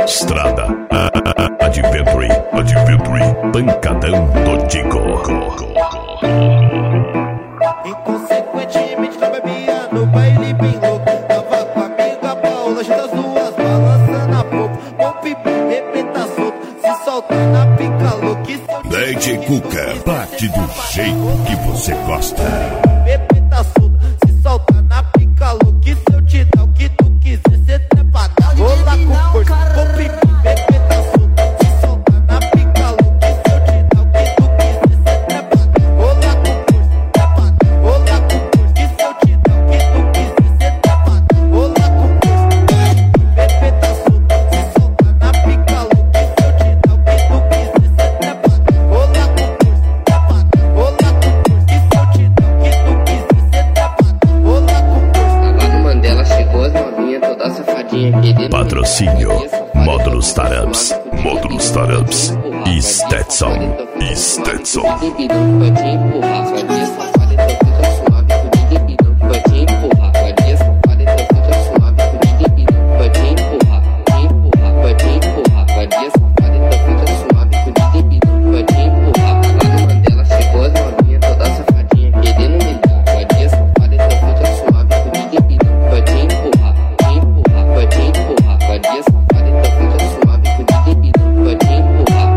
Estrada, Adventure, Pancadão do Tico. Inconsequentemente não bebia no baile bem louco. Tava com a amiga Paula, das duas balançando a pouco. Bom pipi, repeta solto, se solta na pica louca. DJ Cuca, bate do jeito que você gosta. Repeta solto, se solta na pica louca. Se eu te dar o que tu quiser, cê trepa na rola com força. Bom pipi, repeta solto, se solta na pica louca. Se eu te dar o que tu quiser, cê trepa na rola com força. Trepa na rola com força. Que se eu te dar o que tu quiser, cê trepa na rola com força. Repeta solto, se solta na pica louca. Se eu te dar o que tu quiser, cê trepa na rola com força. Trepa na rola com força. Que se eu te dar o que tu quiser, cê trepa na rola com força. Lá no Mandela chegou as novinhas, toda safadinha querendo. Patrocínio, Módulos Startups, e Stetson. Bebidão pode empurrar, vadia safada, então fica suave. Com bebidão pode empurrar, vadia safada, então fica suave. Com bebidão pode empurrar, pode empurrar, vadia safada, então fica suave. Com bebidão pode empurrar. Lá no Mandela chegou as novinhas, toda safadinha querendo me dar. Vadia safada, então fica suave. Com bebidão pode empurrar, pode empurrar, vadia safada, então fica suave. Com bebidão pode empurrar.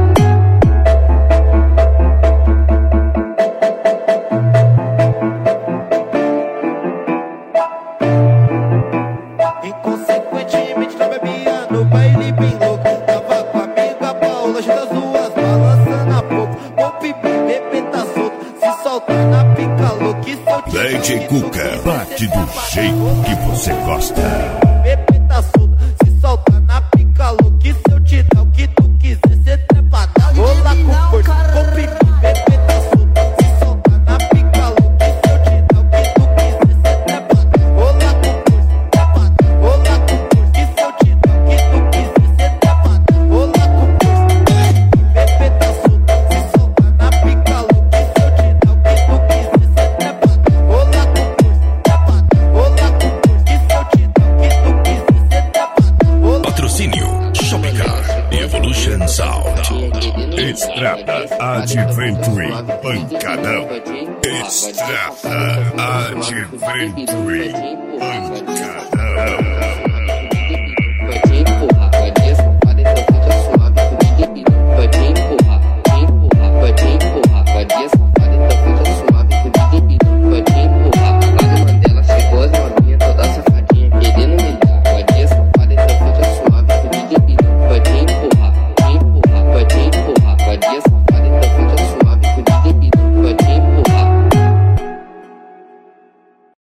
Inconsequentemente não bebia no baile bem louco. Tava com a amiga Paula, das duas balançando a pouco. Bom pipi, repeta solto, se solta na pica louca. Se eu te DJ Cuca, bate do jeito que você gosta. repeta solto, se solta na pica louca. Se eu te dar o que tu quiser, cê trepa na rola com força. Bom pipi, repeta solto, se solta na pica louca. Se eu te dar o que tu quiser, cê trepa na rola com força. Trepa na rola com força. Que se eu te dar o que tu quiser, cê trepa na rola com força. Repeta solto, se solta na pica louca. Se eu te dar o que tu quiser, cê trepa na rola com força. Trepa na rola com força. Que se eu te dar o que tu quiser, cê trepa na rola. Patrocínio, Shopcar, Evolution Sound. Estrada, Adventure, Pancadão. Estrada, Adventure, Pancadão.